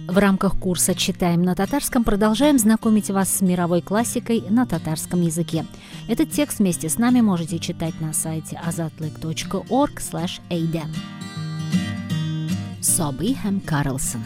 В рамках курса «Читаем на татарском» продолжаем знакомить вас с мировой классикой на татарском языке. Этот текст вместе с нами можете читать на сайте azatlyk.org/ada. Собый һәм Карлсон.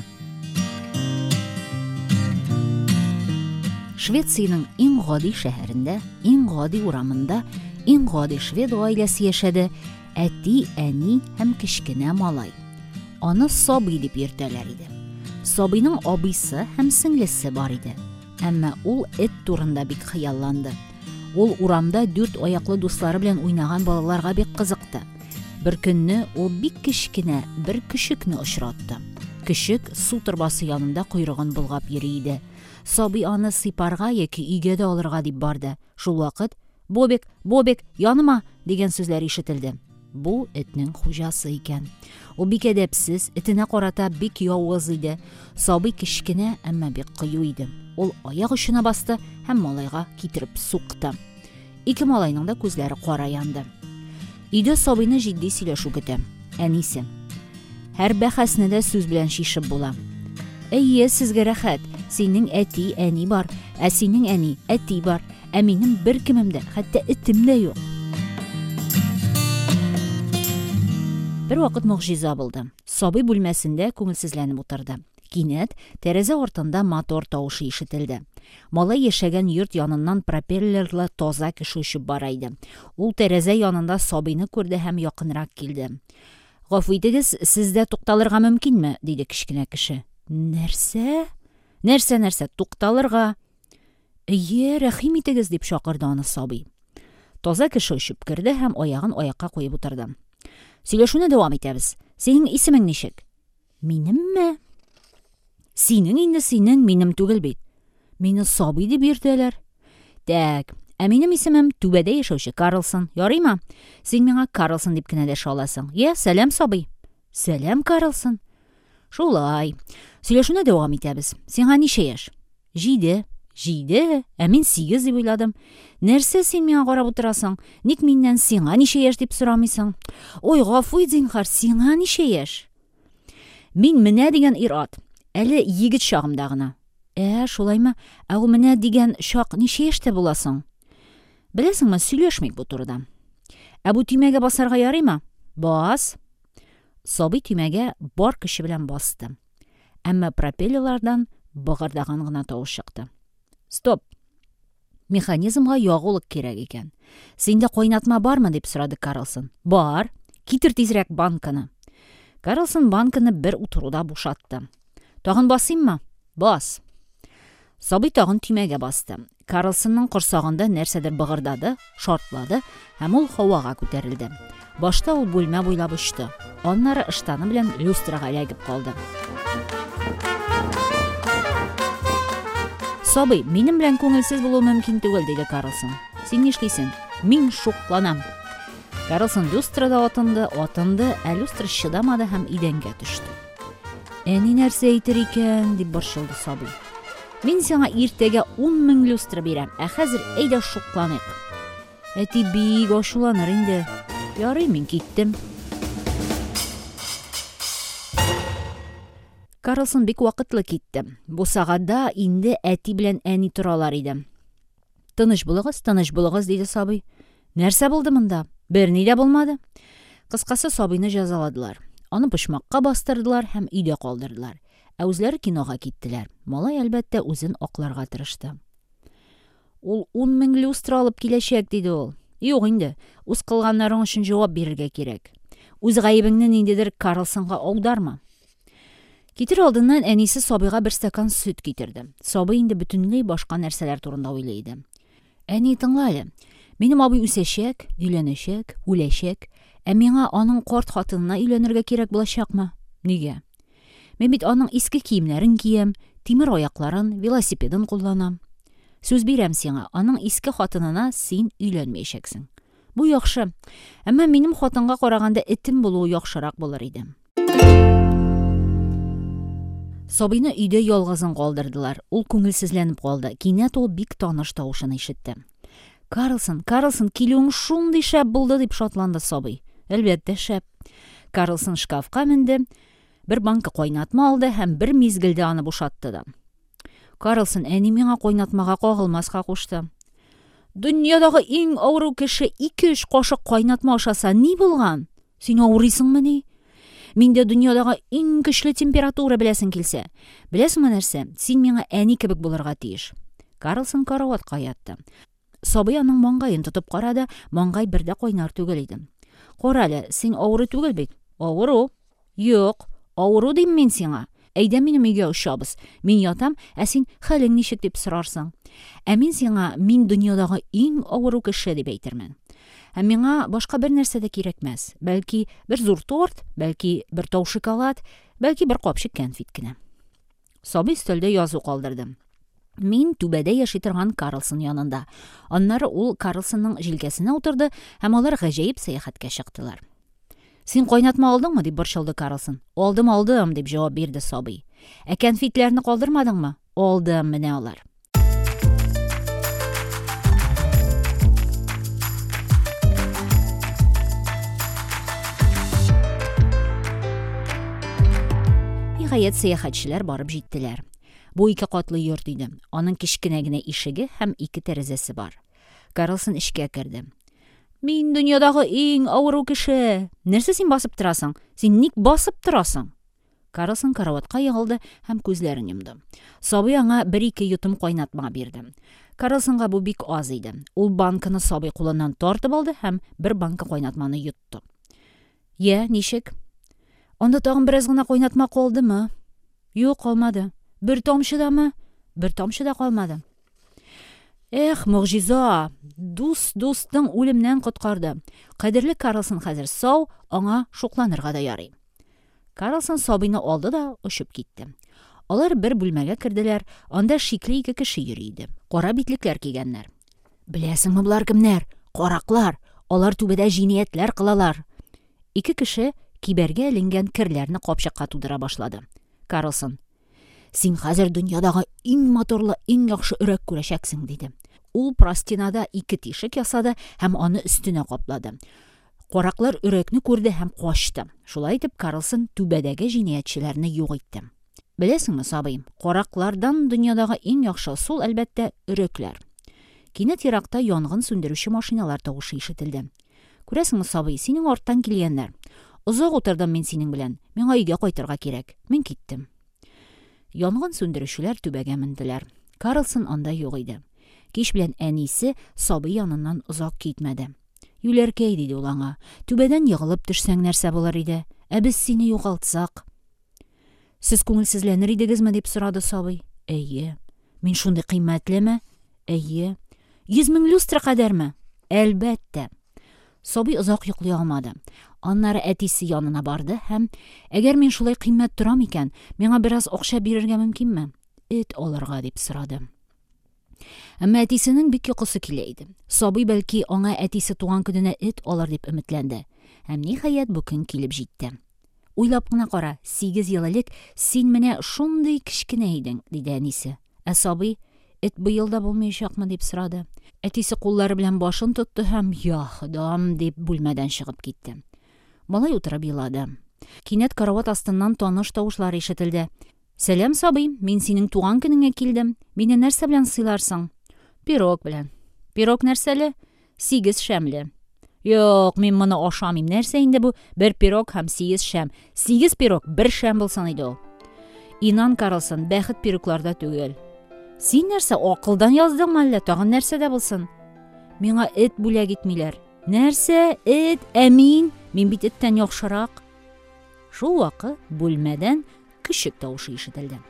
Швецияның иң гади шәһәрендә, иң гади урамында, иң гади швед гаиләсе яшәде. Әти, әни һәм кечкенә малай. Аны Собый дип йөртәләр иде. Собыйның абыйсы һәм сеңлесе бар иде. Әмма ул эт турында бик хыялланды. Ул урамда 4 аяклы дуслары белән уйнаган балаларга бик кызыкты. Бер көнне ул бик кечкенә бер көшекне очратты. Көшек су торбасы янында койрыгын болгап йөри иде. Собый аны сыйпарга яки өйгә дә алырга дип барды. Шул вакыт «Бобик, Бобик, яныма!» дигән сүзләр ишетелде. Бу этнең хуҗасы икән. Ул бик әдәпсез, этенә карата бик явыз иде. Собый кечкенә, әмма бик кыю иде. Ул аяк очына басты һәм малайга китереп сукты. Ике малайның да күзләре кара янды. Өйдә Собыйны җитди сөйләшү көтә. Әнисе: "Һәр бәхәсне дә сүз белән шишеп була. Әйе, сезгә рәхәт. Синең әти, әни бар, ә синең әни, әти бар, ә минем бер кемем дә, хәтта этем дә юк." Бер вакыт мөгъҗиза булды. Собый бүлмәсендә күңелсезләнеп утырды. Кинәт тәрәзә артында мотор тавышы ишетелде. Малай яшәгән йорт яныннан пропеллерлы таза кеше очып бара иде. Ул тәрәзә янында Собыйны күрде һәм якынрак килде. "Гафу итегез, сездә тукталырга мөмкинме?" диде кечкенә кеше. "Нәрсә? Нәрсә, тукталырга?" "Әйе, рәхим итегез", дип чакырды аны Собый. Таза кеше очып керде һәм аягын аякка куеп утырды. "Сөйләшүне дәвам итәбез. Синең исемең ничек?" "Минемме?" "Синең инде синең, минем түгел бит. Мине Собый дип йөртәләр." "Так, ә минем исемем түбәдә яшәүче Карлсон. Ярыймы? Син миңа Карлсон дип кенә дәшә аласың. Я, сәлам Собый." "Сәлам Карлсон." "Шулай. Сөйләшүне дәвам итәбез. Сиңа ничә яшь?" "7." "7? Ә мин 8 дип уйладым. Нәрсә син миңа карап утырасың? Ник миннән сиңа ничә яшь дип сорамыйсың?" "Ой, гафу ит, зинһар, сиңа ничә яшь?" "Мин менә дигән ир-ат. Әле егет чагымда гына." Шулаймы? Ә ул менә дигән чак ничә яшьтә буласың?" "Беләсеңме, сөйләшмик бу турыда. Ә бу төймәгә басарга ярыймы?" "Бас." Собый төймәгә бар көче белән басты. Әмма пропеллерлардан быгырдаган гына тавыш чыкты. "Стоп. Механизмга ягулык кирәк икән. Синдә кайнатма бармы?" дип сорады Карлсон. "Бар. Китер тизрәк банканы." Карлсон банканы бер утыруда бушатты. "Тагын басыйммы?" "Бас." Собый тагын төймәгә басты. Карлсонның корсагында нәрсәдер быгырдады, шартлады һәм ул һавага күтәрелде. Башта ул бүлмә буйлап очты. Аннары ыштаны белән люстрага эләгеп калды. "Собый, минем белән күңелсез булу мөмкин түгел", диде Карлсон. "Син нишлисең?" "Мин шукланам." Карлсон люстрада атынды, ә люстра чыдамады һәм идәнгә төште. "Әни нәрсә әйтер икән?" дип борчылды Собый. "Мин сиңа иртәгә 10,000 люстра бирәм, ә хәзер әйдә шукланыйк." "Әти бик ачуланыр инде." "Ярый, мин киттем." Карлсон бик вакытлы китте. Бу сагатда инде әти белән әни торалар иде. Тыныч булыгыз", диде Собый. "Нәрсә булды монда?" "Берни дә булмады." Кыскасы, Собыйны җәзаладылар. Аны почмакка бастырдылар һәм өйдә калдырдылар. Ә үзләре кинога киттеләр. Малай әлбәттә үзен акларга тырышты. "Ул 10,000 люстра алып киләчәк", диде ул. "Юк инде, үз кылганнарың өчен җавап бирергә кирәк. Үз гаебеңне ниндидер Карлсонга аударма." Китер алдыннан әнисе Собыйга бер стакан сөт китерде. Собый инде бөтенләй башка нәрсәләр турында уйлый иде. "Әни, тыңла әле. Минем абый үсәчәк, өйләнәчәк, үләчәк. Ә миңа аның карт хатынына өйләнергә кирәк булачакмы? Нигә? Мин бит аның иске киемнәрен киям, тимер аякларын, велосипедын кулланам. Сүз бирәм сиңа, аның иске хатынына син өйләнмәячәксең. Бу яхшы. Әмма минем хатынга караганда этем булуы яхшырак булыр иде." Собыйны өйдә ялгызын калдырдылар. Ул күңелсезләнеп калды. Кинәт ул бик таныш тавышын ишетте. Карлсон, килүең шундый шәп булды", дип шатланды Собый. "Әлбәттә шәп." Карлсон шкафка менде. Бер банка кайнатма алды һәм бер мизгелдә аны бушатты да. Карлсон әни миңа кайнатмага кагылмаска кушты. Дөньядагы иң авыру кеше 2-3 кашык кайнатма ашаса ни булган? Син авырыйсыңмы ни? Миндә дөньядагы иң көчле температура беләсең килсә. Беләсеңме нәрсә? Син миңа әни кебек булырга тиеш. Карлсон караватка ятты. Сабый аның маңгайын тотып карады, маңгай бер дә кайнар түгел иде. Кара әле, син авыру түгел бит? Авыру? Юк, авыру дим мин сиңа. Әйдә минем өйгә очабыз. Мин ятам, ә син хәлең ничек дип сорарсың. Ә мин сиңа мин дөньядагы иң авыру кеше дип әйтермен. Ә миңа башка бер нәрсә дә кирәкмәс. Бәлки бер зур торт, бәлки бер тау шоколад, бәлки бер капчык кәнфит кенә. Сабый өстәлдә язу калдырды. Мин түбәдә яши торган Карлсон янында. Аннары ул Карлсонның җилкәсенә утырды һәм алар гаҗәеп сәяхәткә чыктылар. Син кайнатма алдыңмы дип борчылды Карлсон. Алдым дип җавап бирде Сабый. Ә кәнфитләрне калдырмадыңмы? Алдым, менә алар. Ниһаять сәяхәтчеләр барып җиттеләр. Бу 2 катлы йорт иде. Аның кечкенә генә ишеге һәм 2 тәрәзәсе бар. Карлсон эшкә керде. Мин дөньядагы иң авыру кеше. Нәрсә син басып торасың? Син ник басып торасың? Карлсон караватка егылды һәм күзләрен йомды. Сабый аңа 1-2 йотым кайнатма бирде. Карлсонга бу бик аз иде. Ул банканы Сабый кулыннан тартып алды һәм 1 банка кайнатманы йотты. Я, ничек? Анда тагын бераз гына кайнатма калдымы? Юк, калмады. Бер тамчыдамы? Бер тамчы да калмады. Эх, мөгъҗиза! Дус дустың үлемнән коткарды. Кадерле Карлсон хәзер сау, аңа шукланырга да ярый. Карлсон Сабыйны алды да очып китте. Алар бер бүлмәгә керделәр, анда шикле 2 кеше йөри иде. Кара битлекләр кигәннәр. Беләсеңме булар кемнәр? Караклар. Алар түбәдә җиниятләр кылалар. 2 кеше кибәргә эленгән керләрне капчыкка тудыра башлады. Карлсон: Син хәзер дөньядагы иң моторлы, иң яхшы өрәк күрәчәксең, диде. Ул простинада 2 тишек ясады һәм аны өстенә каплады. Караклар өрәкне күрде һәм качты. Шулай итеп Карлсон түбәдәге җинаятьчеләрне юк итте. Беләсеңме, Сабый, караклардан дөньядагы иң яхшы сул әлбәттә өрәкләр. Кинәт еракта янгын сүндерүче машиналар тавышы ишетелде. Күрәсеңме, Сабый, синең арттан килгәннәр. Озак утырдым мин синең белән. Миңа өйгә кайтырга кирәк. Мин киттем. Янгын сүндерүчеләр түбәгә менделәр. Карлсон анда юк иде. Кич белән әнисе Сабый яныннан озак китмәде. Юләркәй, диде ул аңа. Түбәдән егылып төшсәң нәрсә булыр иде? Ә без сине югалтсак. Сез күңелсезләнер идегезме, дип сорады Сабый. Әйе. Мин шундый кыйммәтлеме? Әйе. 100 000 люстра кадәрме? Әлбәттә. Сабый озак йоклый алмады. Аннары әтисе янына барды һәм: "Әгәр мин шулай кыйммәт торам икән, миңа бераз акча бирергә мөмкинме?" "Эт алырга", дип сорады. Әмма әтисенең бик йокысы килә иде. Сабый бәлки аңа әтисе туган көненә эт алыр дип өметләнде. Һәм ниһаять бу көн килеп җитте. Уйлап кына кара, 8 ел элек син менә шундый кечкенә идең, диде әнисе. Ә Сабый: "Эт быел да булмаячакмы?" дип сорады. Әтисе куллары белән башын тотты һәм "Я Ходам" дип бүлмәдән чыгып китте. Малай утырып елады. Кинәт карават астыннан таныш тавышлар ишетелде. "Сәлам, Сабый, мин синең туган көнеңә килдем. Мине нәрсә белән сыйларсың?" "Пирог белән." "Пирог нәрсәле?" "8 шәмле." "Юк, мин моны ашамыйм. Нәрсә инде бу? 1 пирог һәм 8 шәм. 8 пирог 1 шәм булсын иде ул." "Инан, Карлсон, бәхет пирогларда түгел." "Син нәрсә, акылдан яздыңмы әллә? Тагын нәрсә дә булсын?" "Миңа эт бүләк итмиләр." "Нәрсә? Эт? Ә мин бит эттән яхшырак." Шул вакыт бүлмәдән күшек тавышы ишетелде.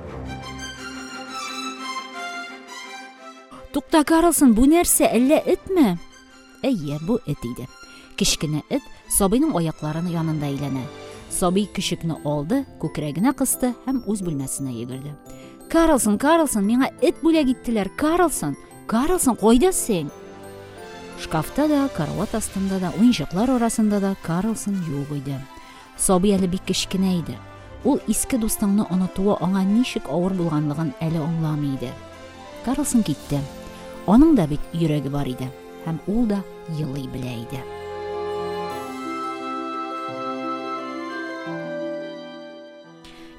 "Тукта, Карлсон, бу нәрсә, әллә этме?" Әйе, бу эт иде. Кечкенә эт Сабыйның аякларының янында әйләнә. Сабый күшекне алды, күкрәгенә кысты һәм үз бүлмәсенә йөгерде. "Карлсон, Карлсон, миңа эт бүләк иттеләр. Карлсон, Карлсон, кайда син?" Шкафта да, карават астында да, уенчыклар арасында да Карлсон юк иде. Сабый әле бик кечкенә иде. Ул иске дустыңны онытуы аңа ничек авыр булганлыгын әле аңламый иде. Карлсон китте. Аның да бит йөрәге бар иде. Һәм ул да елый белә иде.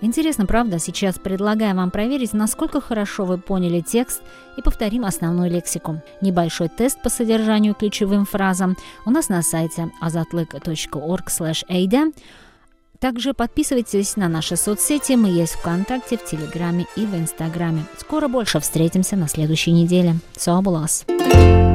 Интересно, правда? Сейчас предлагаю вам проверить, насколько хорошо вы поняли текст, и повторим основную лексику. Небольшой тест по содержанию ключевым фразам у нас на сайте azatlyk.org/ada. Также подписывайтесь на наши соцсети. Мы есть ВКонтакте, в Телеграме и в Инстаграме. Скоро больше встретимся на следующей неделе. Соболас!